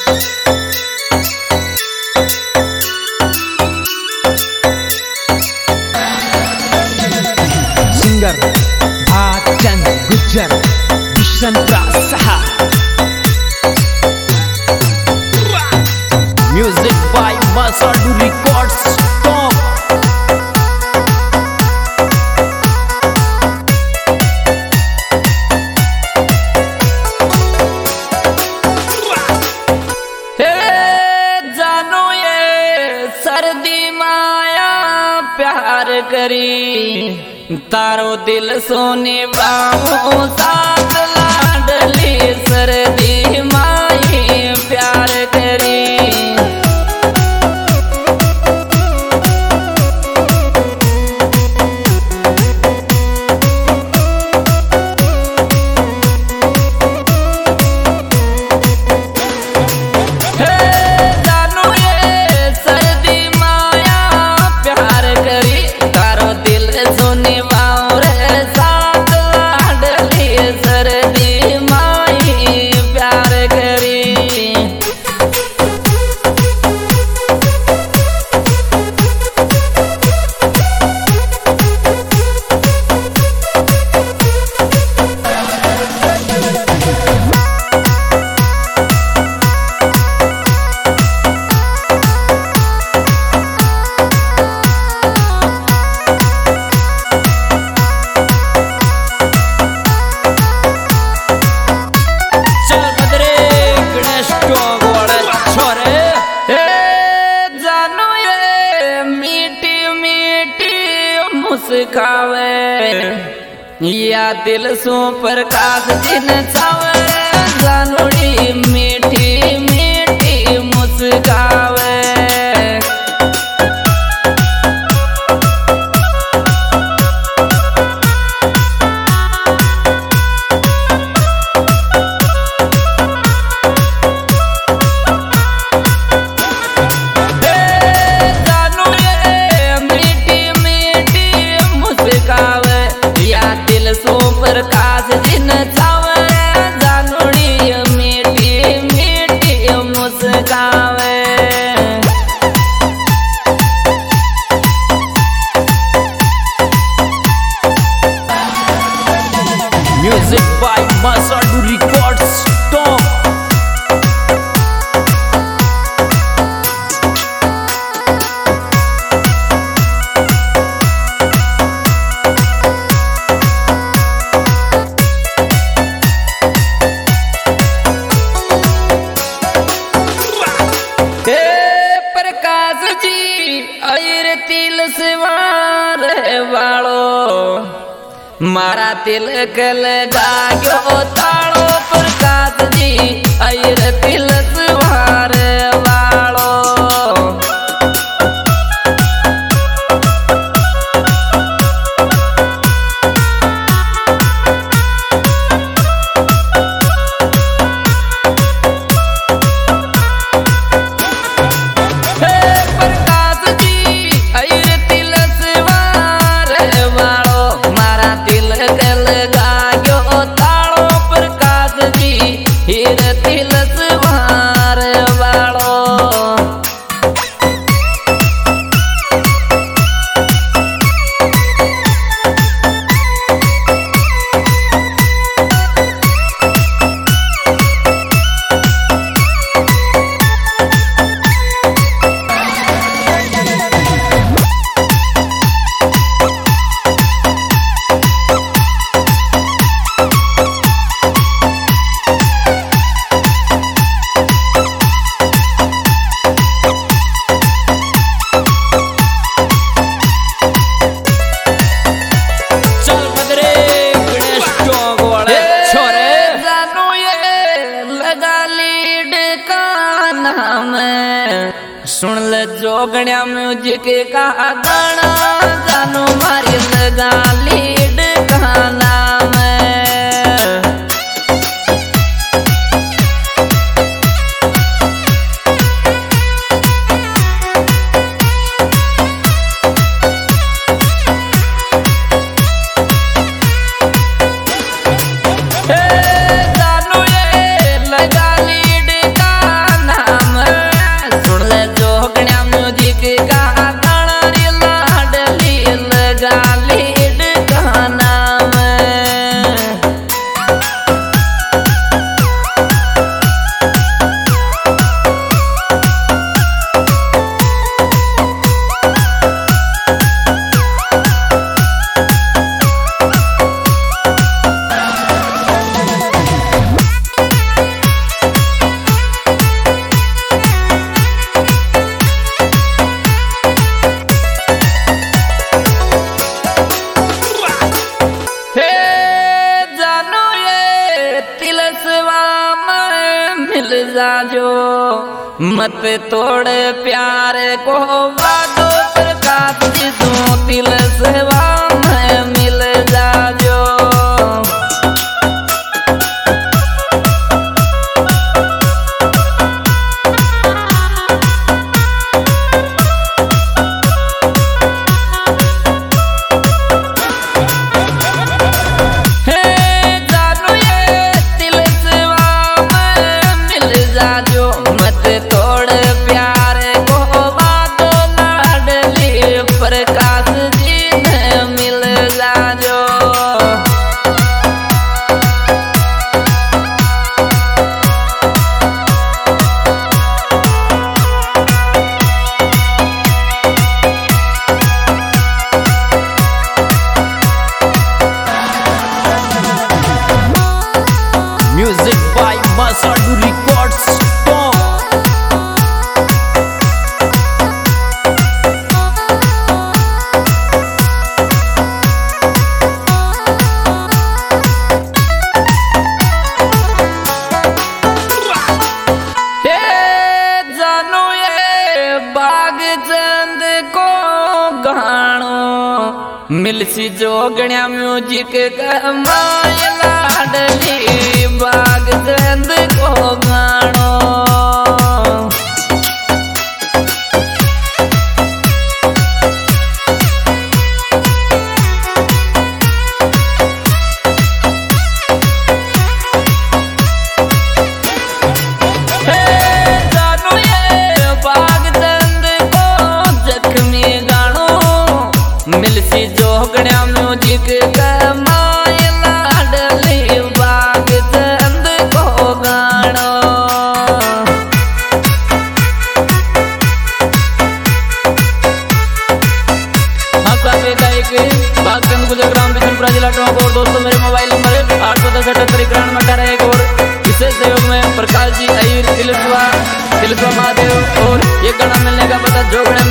Singer Bhagchand Gujjar मिशन का सहा। Music by Masadu records top. जानो ये सर्दी माया प्यार करी तारो दिल सोने बाहों साथ लाडली सर्दी माई प्यार करी। मुस्कावे या दिल सो प्रकाश जिन छावे जानोड़ी मीठी मीठी मुस्कावे। प्रकाश जिन छावे जानोड़ी मीठी मीठी मुस्कावे। Music by Masadu records top. तिल सवार वालो मारा तिलक लगायो तालो प्रकाश जी अयर तिल सवार वालो। सुन ले जोगण्या म्यूजिक का गाना जानो मारी लगा लीड गाना में। जानो ये लगा लीड गाना मिल जाजो मत तोड़ प्यार को वादो प्रकाश जी तू दिल सेवा में मिल जाजो Music by Masadu Records. मिलसी जोगण्या म्यूजिक कमाए लाडली बाग चंद को गाणो मिलसी जोगण्या म्यूजिक कमाए लाडली बाग चंद को गाणो आपका गायक बाग चंद गुजर ग्राम बिशनपुरा जिला टोंक। दोस्तों मेरे मोबाइल नंबर 810-78-91 और विशेष सहयोग में प्रकाश जी अहिर तिलस्वा महादेव और ये गाना मिलने का पता जोगण्या